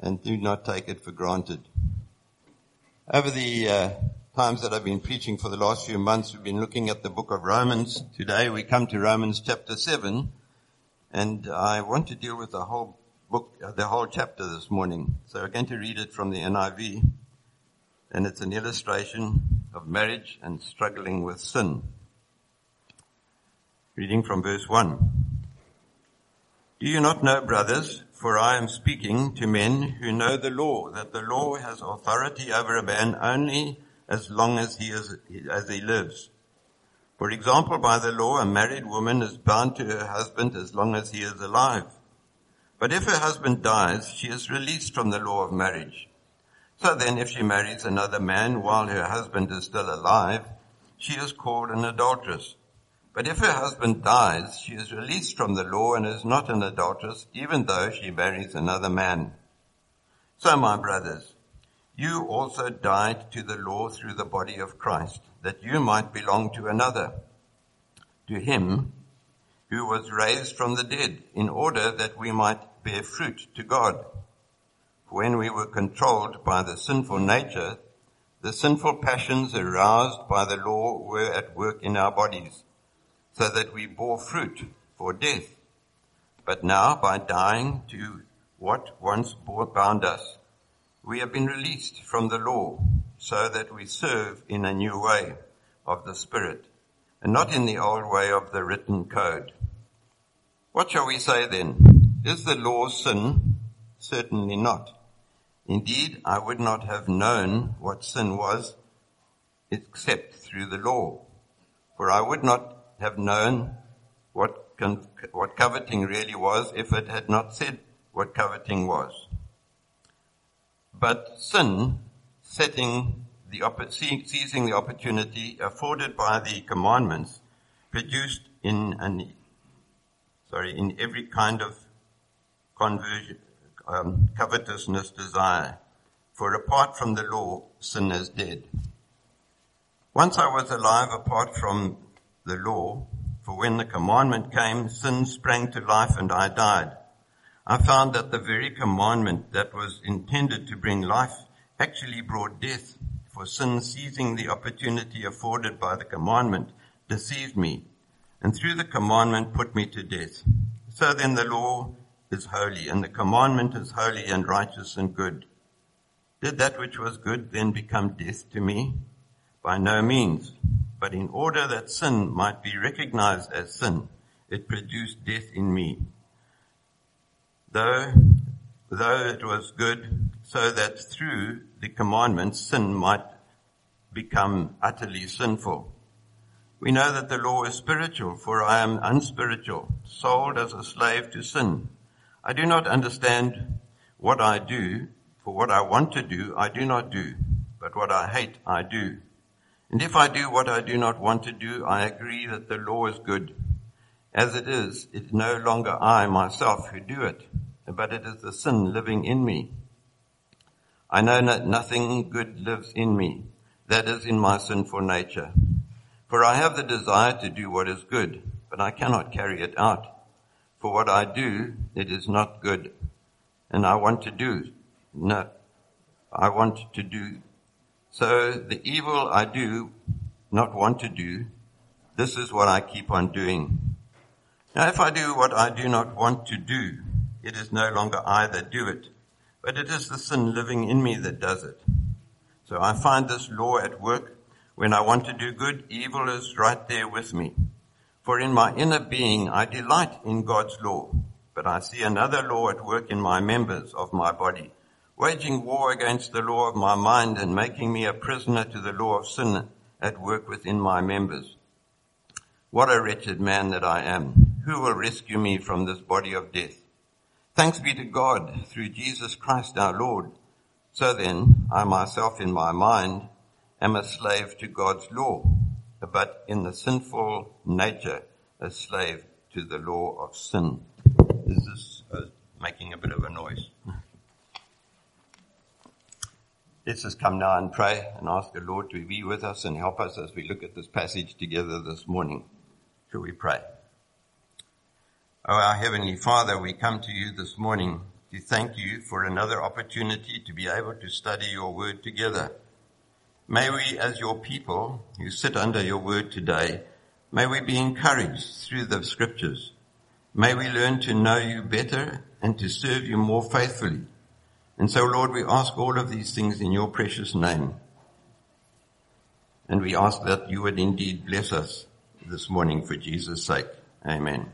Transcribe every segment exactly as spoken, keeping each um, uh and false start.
and do not take it for granted. Over the uh, times that I've been preaching for the last few months, we've been looking at the book of Romans. Today we come to Romans chapter seven, and I want to deal with the whole book, uh, the whole chapter this morning. So we're going to read it from the N I V, and it's an illustration of marriage and struggling with sin. Reading from verse one. Do you not know, brothers, for I am speaking to men who know the law, that the law has authority over a man only as long as he is, as he lives. For example, by the law, a married woman is bound to her husband as long as he is alive. But if her husband dies, she is released from the law of marriage. So then, if she marries another man while her husband is still alive, she is called an adulteress. But if her husband dies, she is released from the law and is not an adulteress, even though she marries another man. So, my brothers, you also died to the law through the body of Christ, that you might belong to another, to him who was raised from the dead, in order that we might bear fruit to God. For when we were controlled by the sinful nature, the sinful passions aroused by the law were at work in our bodies, so that we bore fruit for death. But now, by dying to what once bound us, we have been released from the law, so that we serve in a new way of the Spirit, and not in the old way of the written code. What shall we say then? Is the law sin? Certainly not. Indeed, I would not have known what sin was except through the law, for I would not have known what con- what coveting really was if it had not said what coveting was. But sin, setting the opp- seizing the opportunity afforded by the commandments, produced in an sorry in every kind of conversion, um, covetousness, desire. For apart from the law, sin is dead. Once I was alive apart from the law, for when the commandment came, sin sprang to life and I died. I found that the very commandment that was intended to bring life actually brought death, for sin, seizing the opportunity afforded by the commandment, deceived me, and through the commandment put me to death. So then the law is holy, and the commandment is holy and righteous and good. Did that which was good then become death to me? By no means. But in order that sin might be recognized as sin, it produced death in me. Though, though it was good, so that through the commandments sin might become utterly sinful. We know that the law is spiritual, for I am unspiritual, sold as a slave to sin. I do not understand what I do, for what I want to do, I do not do, but what I hate, I do. And if I do what I do not want to do, I agree that the law is good. As it is, it is no longer I myself who do it, but it is the sin living in me. I know that nothing good lives in me, that is in my sinful nature. For I have the desire to do what is good, but I cannot carry it out. For what I do, it is not good. And I want to do, no, I want to do So the evil I do not want to do, this is what I keep on doing. Now if I do what I do not want to do, it is no longer I that do it, but it is the sin living in me that does it. So I find this law at work. When I want to do good, evil is right there with me. For in my inner being I delight in God's law, but I see another law at work in my members of my body, waging war against the law of my mind and making me a prisoner to the law of sin at work within my members. What a wretched man that I am! Who will rescue me from this body of death? Thanks be to God through Jesus Christ our Lord. So then, I myself in my mind am a slave to God's law, but in the sinful nature a slave to the law of sin. Is this uh, making a bit of a noise? Let's just come now and pray and ask the Lord to be with us and help us as we look at this passage together this morning. Shall we pray? Oh, our Heavenly Father, we come to you this morning to thank you for another opportunity to be able to study your word together. May we, as your people who sit under your word today, may we be encouraged through the scriptures. May we learn to know you better and to serve you more faithfully. And so, Lord, we ask all of these things in your precious name. And we ask that you would indeed bless us this morning for Jesus' sake. Amen.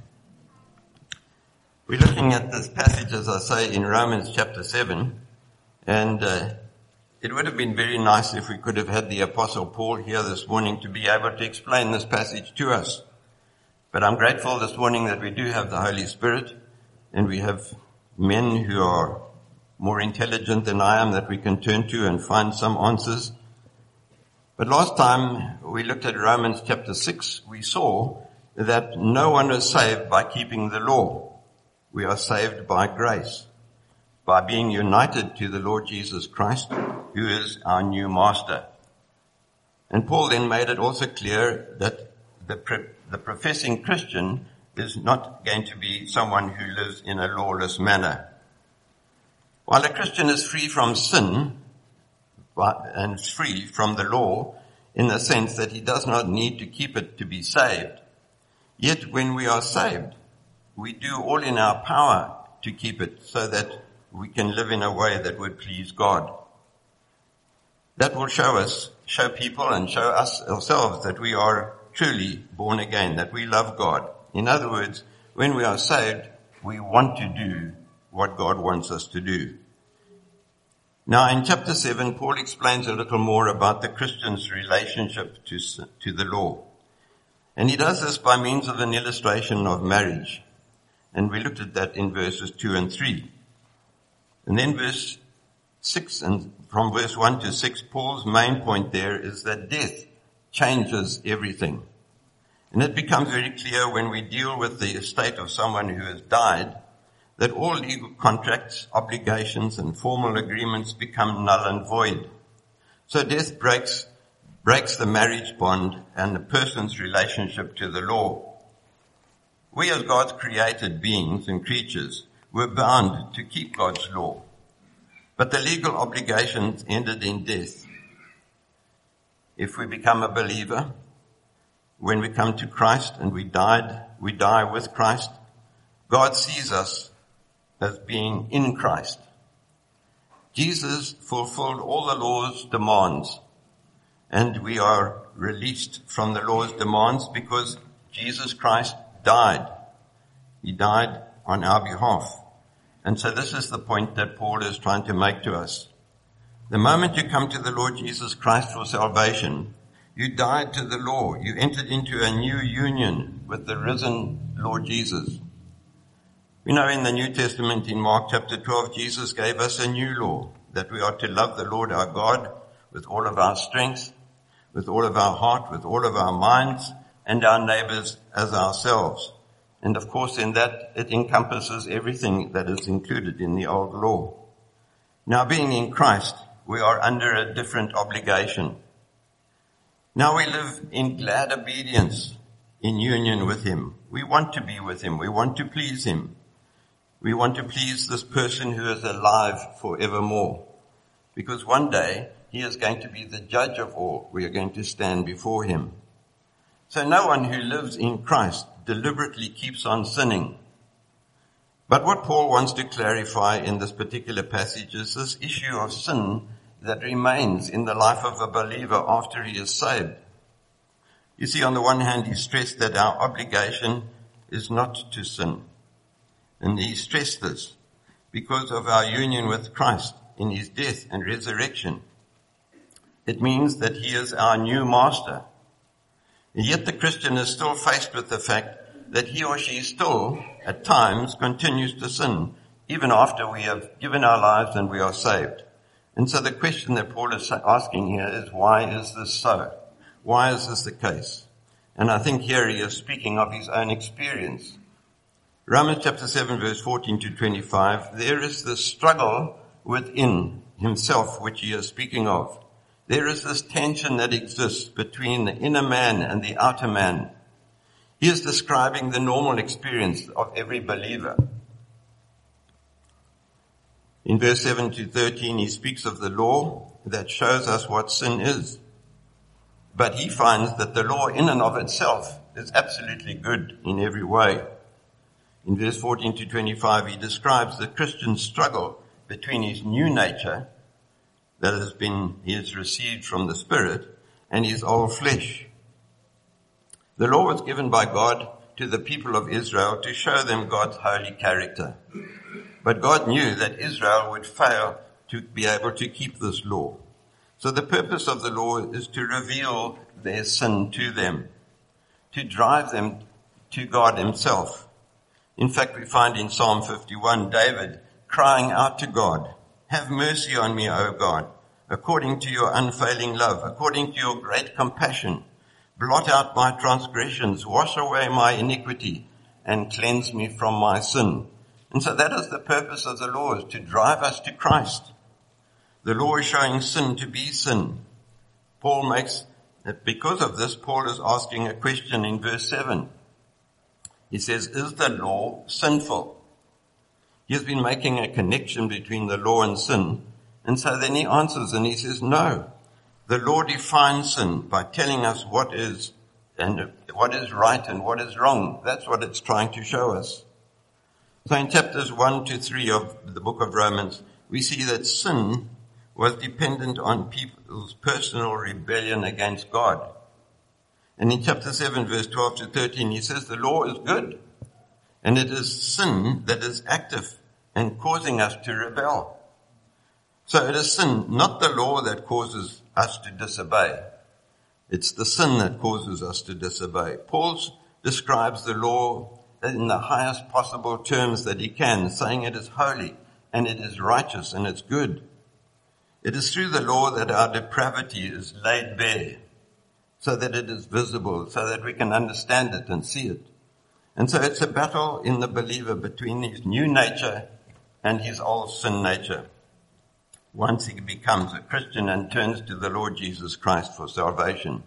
We're looking at this passage, as I say, in Romans chapter seven. And uh, it would have been very nice if we could have had the Apostle Paul here this morning to be able to explain this passage to us. But I'm grateful this morning that we do have the Holy Spirit, and we have men who are more intelligent than I am that we can turn to and find some answers. But last time we looked at Romans chapter six, we saw that no one is saved by keeping the law. We are saved by grace, by being united to the Lord Jesus Christ, who is our new master. And Paul then made it also clear that the, pro- the professing Christian is not going to be someone who lives in a lawless manner. While a Christian is free from sin but, and free from the law in the sense that he does not need to keep it to be saved, yet when we are saved, we do all in our power to keep it so that we can live in a way that would please God. That will show us, show people and show us ourselves that we are truly born again, that we love God. In other words, when we are saved, we want to do what God wants us to do. Now in chapter seven, Paul explains a little more about the Christian's relationship to, to the law. And he does this by means of an illustration of marriage. And we looked at that in verses two and three. And then verse six, and from verse one to six, Paul's main point there is that death changes everything. And it becomes very clear when we deal with the estate of someone who has died that all legal contracts, obligations, and formal agreements become null and void. So death breaks, breaks the marriage bond and the person's relationship to the law. We as God's created beings and creatures were bound to keep God's law. But the legal obligations ended in death. If we become a believer, when we come to Christ and we died, we die with Christ, God sees us as being in Christ. Jesus fulfilled all the law's demands, and we are released from the law's demands because Jesus Christ died. He died on our behalf. And so this is the point that Paul is trying to make to us. The moment you come to the Lord Jesus Christ for salvation, you died to the law. You entered into a new union with the risen Lord Jesus. We know in the New Testament in Mark chapter twelve, Jesus gave us a new law, that we are to love the Lord our God with all of our strength, with all of our heart, with all of our minds, and our neighbors as ourselves. And of course in that it encompasses everything that is included in the old law. Now being in Christ, we are under a different obligation. Now we live in glad obedience, in union with Him. We want to be with Him. We want to please Him. We want to please this person who is alive forevermore. Because one day He is going to be the judge of all. We are going to stand before Him. So no one who lives in Christ deliberately keeps on sinning. But what Paul wants to clarify in this particular passage is this issue of sin that remains in the life of a believer after he is saved. You see, on the one hand, he stressed that our obligation is not to sin. And he stressed this because of our union with Christ in His death and resurrection. It means that He is our new master. And yet the Christian is still faced with the fact that he or she still, at times, continues to sin, even after we have given our lives and we are saved. And so the question that Paul is asking here is, why is this so? Why is this the case? And I think here he is speaking of his own experience. Romans chapter seven, verse fourteen to twenty-five, there is this struggle within himself which he is speaking of. There is this tension that exists between the inner man and the outer man. He is describing the normal experience of every believer. In verse seven to thirteen, he speaks of the law that shows us what sin is. But he finds that the law in and of itself is absolutely good in every way. In verse fourteen to twenty-five, he describes the Christian's struggle between his new nature that has been, he has received from the Spirit, and his old flesh. The law was given by God to the people of Israel to show them God's holy character. But God knew that Israel would fail to be able to keep this law. So the purpose of the law is to reveal their sin to them, to drive them to God himself. In fact, we find in Psalm fifty-one, David crying out to God, "Have mercy on me, O God, according to your unfailing love, according to your great compassion. Blot out my transgressions, wash away my iniquity, and cleanse me from my sin." And so that is the purpose of the law, is to drive us to Christ. The law is showing sin to be sin. Paul makes, because of this, Paul is asking a question in verse seven. He says, is the law sinful? He has been making a connection between the law and sin. And so then he answers and he says, no. The law defines sin by telling us what is and what is right and what is wrong. That's what it's trying to show us. So in chapters one to three of the book of Romans, we see that sin was dependent on people's personal rebellion against God. And in chapter seven, verse twelve to thirteen, he says the law is good, and it is sin that is active and causing us to rebel. So it is sin, not the law, that causes us to disobey. It's the sin that causes us to disobey. Paul describes the law in the highest possible terms that he can, saying it is holy and it is righteous and it's good. It is through the law that our depravity is laid bare, so that it is visible, so that we can understand it and see it. And so it's a battle in the believer between his new nature and his old sin nature, once he becomes a Christian and turns to the Lord Jesus Christ for salvation.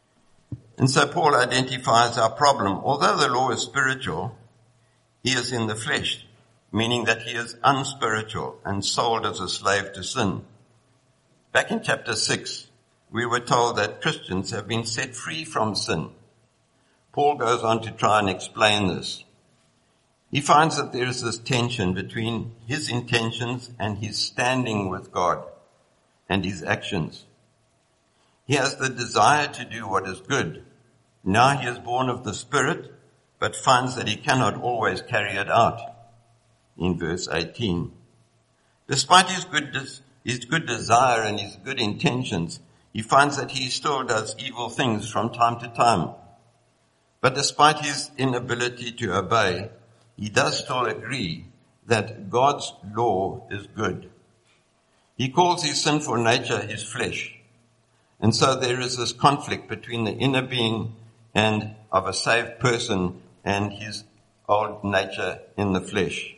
And so Paul identifies our problem. Although the law is spiritual, he is in the flesh, meaning that he is unspiritual and sold as a slave to sin. Back in chapter six, we were told that Christians have been set free from sin. Paul goes on to try and explain this. He finds that there is this tension between his intentions and his standing with God and his actions. He has the desire to do what is good. Now he is born of the Spirit, but finds that he cannot always carry it out. In verse eighteen, despite his good, des- his good desire and his good intentions, he finds that he still does evil things from time to time. But despite his inability to obey, he does still agree that God's law is good. He calls his sinful nature his flesh. And so there is this conflict between the inner being and of a saved person and his old nature in the flesh.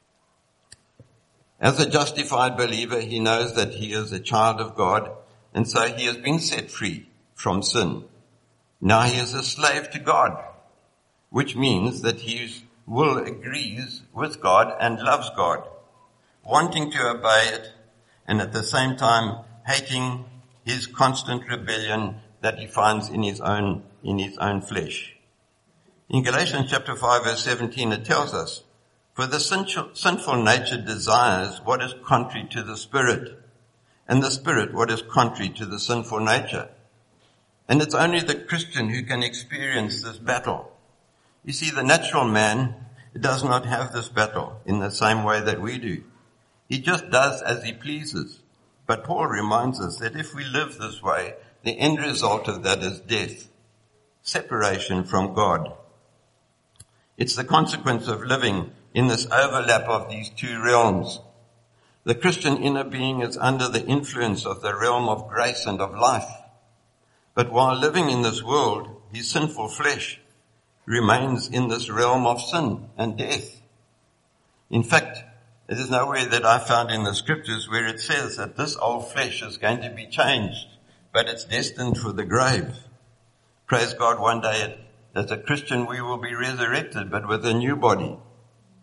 As a justified believer, he knows that he is a child of God, and so he has been set free from sin. Now he is a slave to God, which means that his will agrees with God and loves God, wanting to obey it, and at the same time hating his constant rebellion that he finds in his own, in his own flesh. In Galatians chapter five verse seventeen, it tells us, for the sinful nature desires what is contrary to the Spirit, and the Spirit what is contrary to the sinful nature. And it's only the Christian who can experience this battle. You see, the natural man does not have this battle in the same way that we do. He just does as he pleases. But Paul reminds us that if we live this way, the end result of that is death, separation from God. It's the consequence of living in this overlap of these two realms. The Christian inner being is under the influence of the realm of grace and of life. But while living in this world, his sinful flesh remains in this realm of sin and death. In fact, there is nowhere that I found in the scriptures where it says that this old flesh is going to be changed, but it's destined for the grave. Praise God, one day as a Christian we will be resurrected, but with a new body.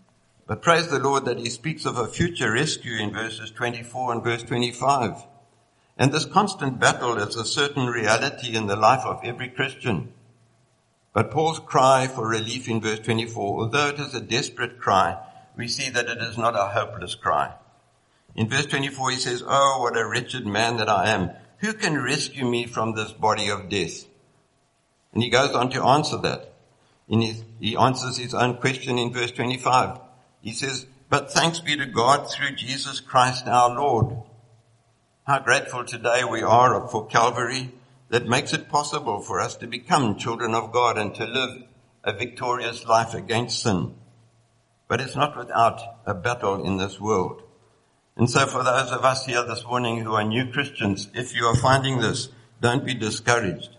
But praise the Lord that he speaks of a future rescue in verses twenty-four and verse twenty-five. And this constant battle is a certain reality in the life of every Christian. But Paul's cry for relief in verse twenty-four, although it is a desperate cry, we see that it is not a hopeless cry. In verse twenty-four he says, "Oh, what a wretched man that I am. Who can rescue me from this body of death?" And he goes on to answer that. In his, he answers his own question in verse twenty-five. He says, "But thanks be to God through Jesus Christ our Lord." How grateful today we are for Calvary that makes it possible for us to become children of God and to live a victorious life against sin. But it's not without a battle in this world. And so for those of us here this morning who are new Christians, if you are finding this, don't be discouraged.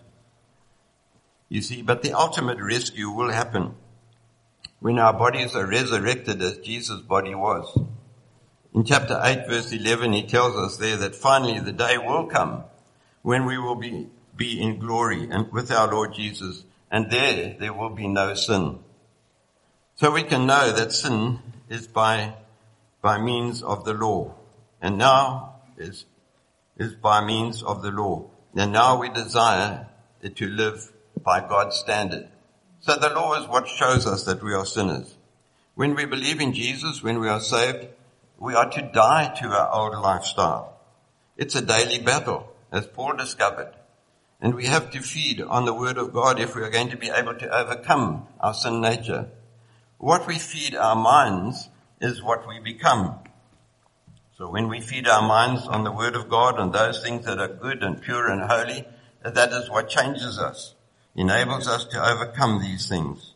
You see, but the ultimate rescue will happen when our bodies are resurrected as Jesus' body was. In chapter eight, verse eleven, he tells us there that finally the day will come when we will be, be in glory and with our Lord Jesus, and there, there will be no sin. So we can know that sin is by, by means of the law, and now is, is by means of the law. And now we desire to live by God's standard. So the law is what shows us that we are sinners. When we believe in Jesus, when we are saved, we are to die to our old lifestyle. It's a daily battle, as Paul discovered. And we have to feed on the Word of God if we are going to be able to overcome our sin nature. What we feed our minds is what we become. So when we feed our minds on the Word of God and those things that are good and pure and holy, that is what changes us, enables us to overcome these things.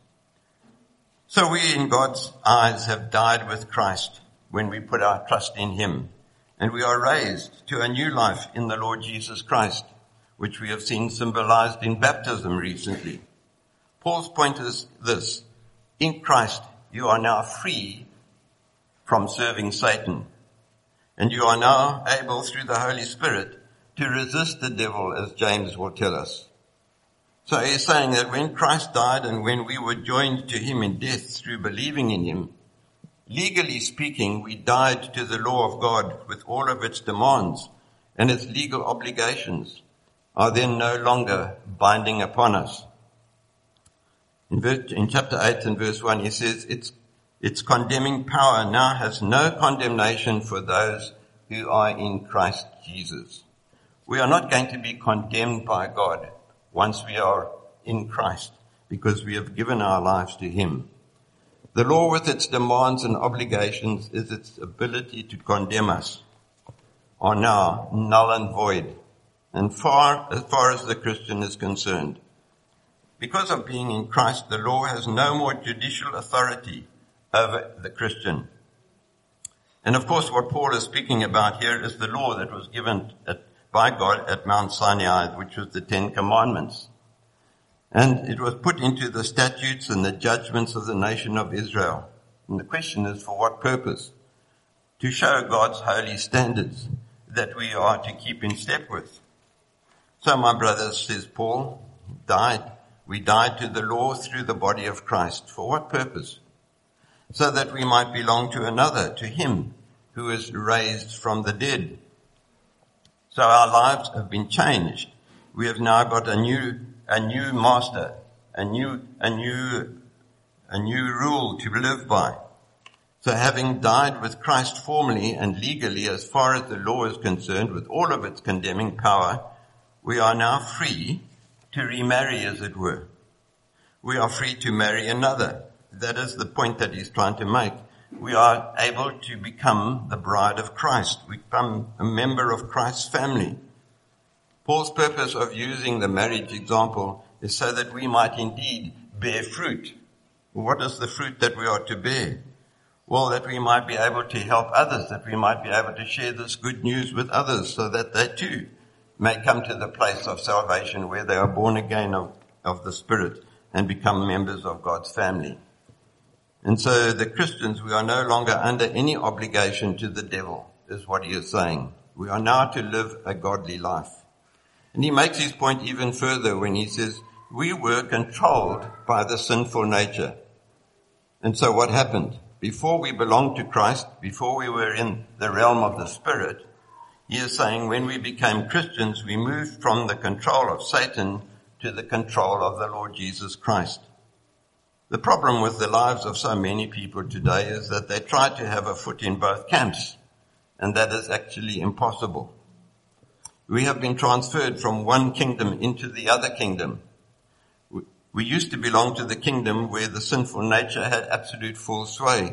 So we in God's eyes have died with Christ when we put our trust in him, and we are raised to a new life in the Lord Jesus Christ, which we have seen symbolized in baptism recently. Paul's point is this: in Christ you are now free from serving Satan, and you are now able through the Holy Spirit to resist the devil, as James will tell us. So he's saying that when Christ died and when we were joined to him in death through believing in him, legally speaking, we died to the law of God with all of its demands, and its legal obligations are then no longer binding upon us. In, verse, in chapter eight and verse one, he says, its, its condemning power now has no condemnation for those who are in Christ Jesus. We are not going to be condemned by God once we are in Christ, because we have given our lives to him. The law with its demands and obligations is its ability to condemn us, are now null and void, and far as far as the Christian is concerned. Because of being in Christ, the law has no more judicial authority over the Christian. And of course what Paul is speaking about here is the law that was given at, by God at Mount Sinai, which was the Ten Commandments. And it was put into the statutes and the judgments of the nation of Israel. And the question is, for what purpose? To show God's holy standards that we are to keep in step with. So my brothers, says Paul, died. We died to the law through the body of Christ. For what purpose? So that we might belong to another, to him who is raised from the dead. So our lives have been changed. We have now got a new a new master, a new, a new, a new rule to live by. So having died with Christ formally and legally as far as the law is concerned, with all of its condemning power, we are now free to remarry, as it were. We are free to marry another. That is the point that he's trying to make. We are able to become the bride of Christ. We become a member of Christ's family. Paul's purpose of using the marriage example is so that we might indeed bear fruit. What is the fruit that we are to bear? Well, that we might be able to help others, that we might be able to share this good news with others so that they too may come to the place of salvation where they are born again of, of the Spirit and become members of God's family. And so the Christians, we are no longer under any obligation to the devil, is what he is saying. We are now to live a godly life. And he makes his point even further when he says, we were controlled by the sinful nature. And so what happened? before we belonged to Christ, before we were in the realm of the Spirit, he is saying when we became Christians, we moved from the control of Satan to the control of the Lord Jesus Christ. The problem with the lives of so many people today is that they try to have a foot in both camps, and that is actually impossible. We have been transferred from one kingdom into the other kingdom. We used to belong to the kingdom where the sinful nature had absolute full sway.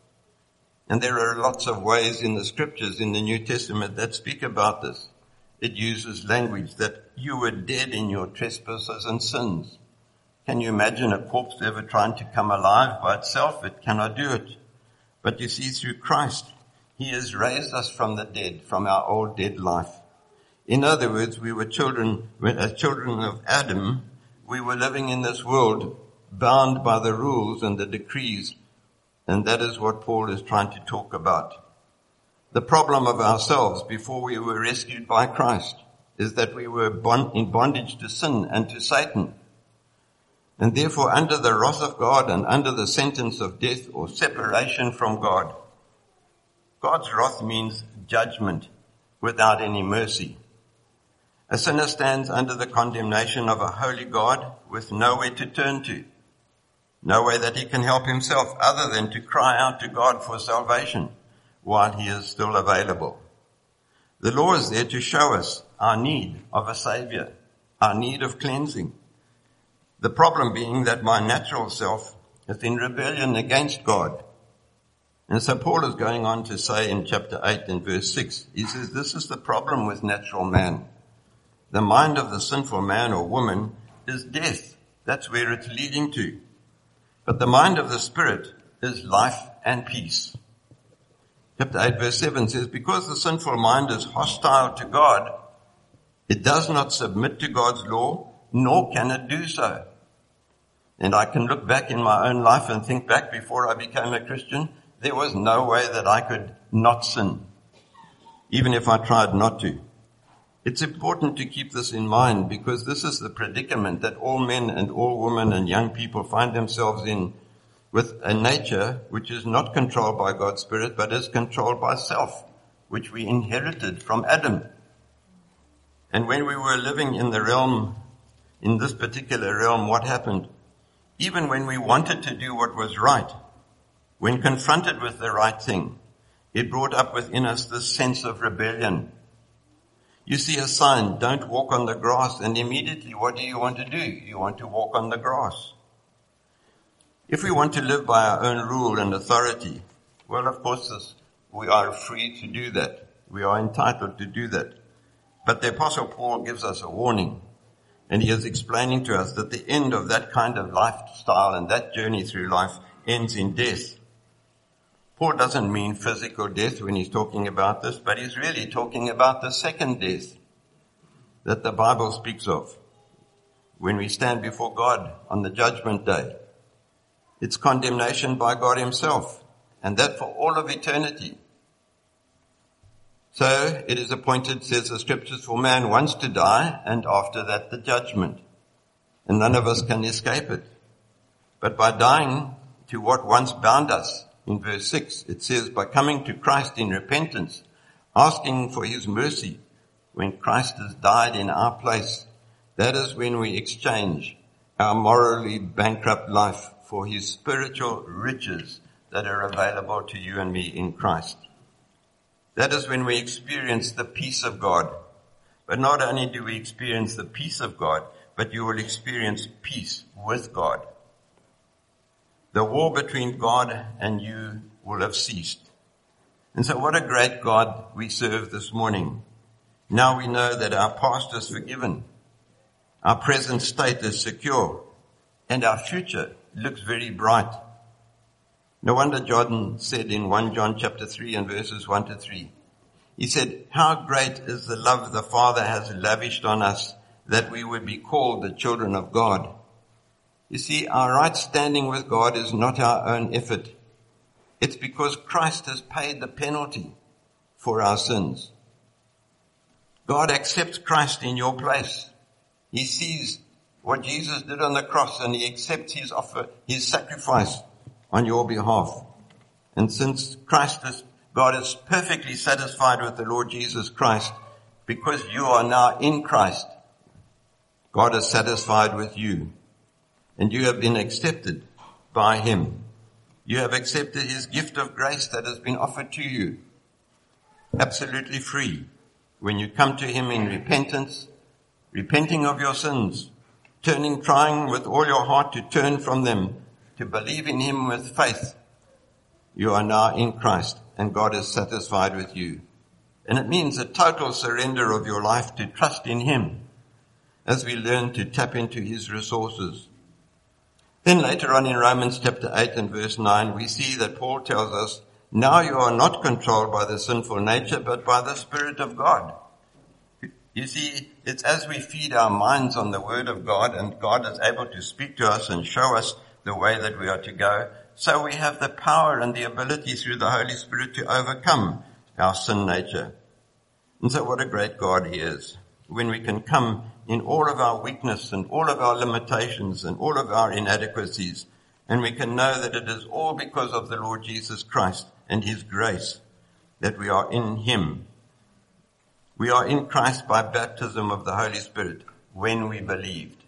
And there are lots of ways in the scriptures in the New Testament that speak about this. It uses language that you were dead in your trespasses and sins. Can you imagine a corpse ever trying to come alive by itself? It cannot do it. But you see, through Christ, he has raised us from the dead, from our old dead life. In other words, we were children, as children of Adam, we were living in this world bound by the rules and the decrees, and that is what Paul is trying to talk about. The problem of ourselves before we were rescued by Christ is that we were bond, in bondage to sin and to Satan, and therefore under the wrath of God and under the sentence of death or separation from God. God's wrath means judgment without any mercy. A sinner stands under the condemnation of a holy God with nowhere to turn to, no way that he can help himself other than to cry out to God for salvation while he is still available. The law is there to show us our need of a Savior, our need of cleansing. The problem being that my natural self is in rebellion against God. And so Paul is going on to say in chapter eight and verse six, he says, this is the problem with natural man. The mind of the sinful man or woman is death. That's where it's leading to. But the mind of the Spirit is life and peace. Chapter eight verse seven says, because the sinful mind is hostile to God, it does not submit to God's law, nor can it do so. And I can look back in my own life and think back before I became a Christian, there was no way that I could not sin, even if I tried not to. It's important to keep this in mind because this is the predicament that all men and all women and young people find themselves in, with a nature which is not controlled by God's Spirit but is controlled by self, which we inherited from Adam. And when we were living in the realm, in this particular realm, what happened? Even when we wanted to do what was right, when confronted with the right thing, it brought up within us this sense of rebellion. You see a sign, don't walk on the grass, and immediately what do you want to do? You want to walk on the grass. If we want to live by our own rule and authority, well, of course, this, we are free to do that. We are entitled to do that. But the Apostle Paul gives us a warning, and he is explaining to us that the end of that kind of lifestyle and that journey through life ends in death. Paul doesn't mean physical death when he's talking about this, but he's really talking about the second death that the Bible speaks of when we stand before God on the judgment day. It's condemnation by God himself, and that for all of eternity. So it is appointed, says the scriptures, for man once to die, and after that the judgment. And none of us can escape it. But by dying to what once bound us, in verse six, it says, by coming to Christ in repentance, asking for his mercy, when Christ has died in our place, that is when we exchange our morally bankrupt life for his spiritual riches that are available to you and me in Christ. That is when we experience the peace of God. But not only do we experience the peace of God, but you will experience peace with God. The war between God and you will have ceased. And so what a great God we serve this morning. Now we know that our past is forgiven. Our present state is secure. And our future looks very bright. No wonder John said in First John chapter three and verses one to three, he said, how great is the love the Father has lavished on us that we would be called the children of God. You see, our right standing with God is not our own effort. It's because Christ has paid the penalty for our sins. God accepts Christ in your place. He sees what Jesus did on the cross and he accepts his offer, his sacrifice on your behalf. And since Christ is, God is perfectly satisfied with the Lord Jesus Christ, because you are now in Christ, God is satisfied with you. And you have been accepted by him. You have accepted his gift of grace that has been offered to you. Absolutely free. When you come to him in repentance, repenting of your sins, turning, trying with all your heart to turn from them, to believe in him with faith, you are now in Christ and God is satisfied with you. And it means a total surrender of your life to trust in him as we learn to tap into his resources. Then later on in Romans chapter eight and verse nine, we see that Paul tells us, now you are not controlled by the sinful nature, but by the Spirit of God. You see, it's as we feed our minds on the Word of God and God is able to speak to us and show us the way that we are to go, so we have the power and the ability through the Holy Spirit to overcome our sin nature. And so what a great God he is, when we can come in all of our weakness and all of our limitations and all of our inadequacies, and we can know that it is all because of the Lord Jesus Christ and his grace that we are in him. We are in Christ by baptism of the Holy Spirit when we believed.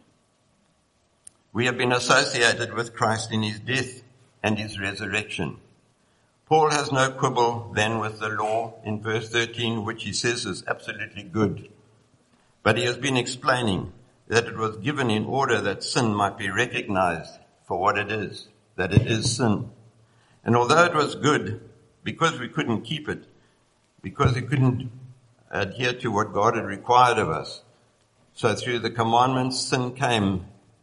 We have been associated with Christ in his death and his resurrection. Paul has no quibble then with the law in verse thirteen, which he says is absolutely good. But he has been explaining that it was given in order that sin might be recognized for what it is, that it is sin. And although it was good, because we couldn't keep it, because we couldn't adhere to what God had required of us, so through the commandments, sin came,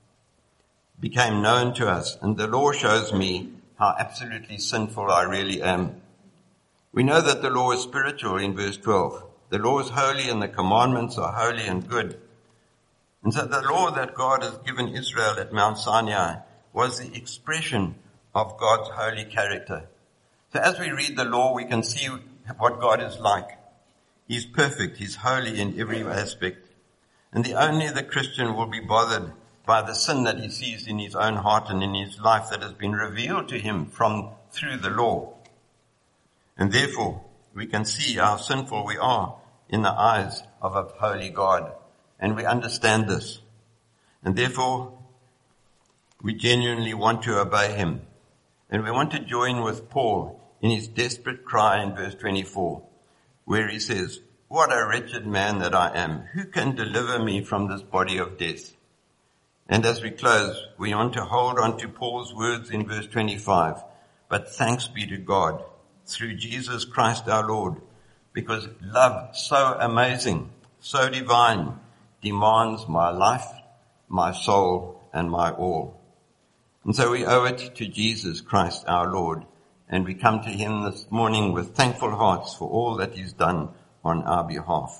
became known to us, and the law shows me how absolutely sinful I really am. We know that the law is spiritual in verse twelve. The law is holy and the commandments are holy and good. And so the law that God has given Israel at Mount Sinai was the expression of God's holy character. So as we read the law, we can see what God is like. He's perfect. He's holy in every aspect. And the only the Christian will be bothered by the sin that he sees in his own heart and in his life that has been revealed to him from through the law. And therefore, we can see how sinful we are in the eyes of a holy God. And we understand this. And therefore, we genuinely want to obey him. And we want to join with Paul in his desperate cry in verse twenty-four, where he says, what a wretched man that I am. Who can deliver me from this body of death? And as we close, we want to hold on to Paul's words in verse twenty-five. But thanks be to God through Jesus Christ our Lord, because love so amazing, so divine, demands my life, my soul, and my all. And so we owe it to Jesus Christ our Lord, and we come to him this morning with thankful hearts for all that he's done on our behalf.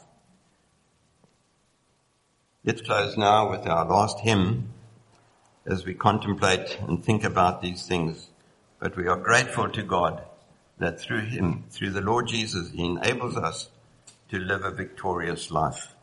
Let's close now with our last hymn as we contemplate and think about these things. But we are grateful to God that through him, through the Lord Jesus, he enables us to live a victorious life.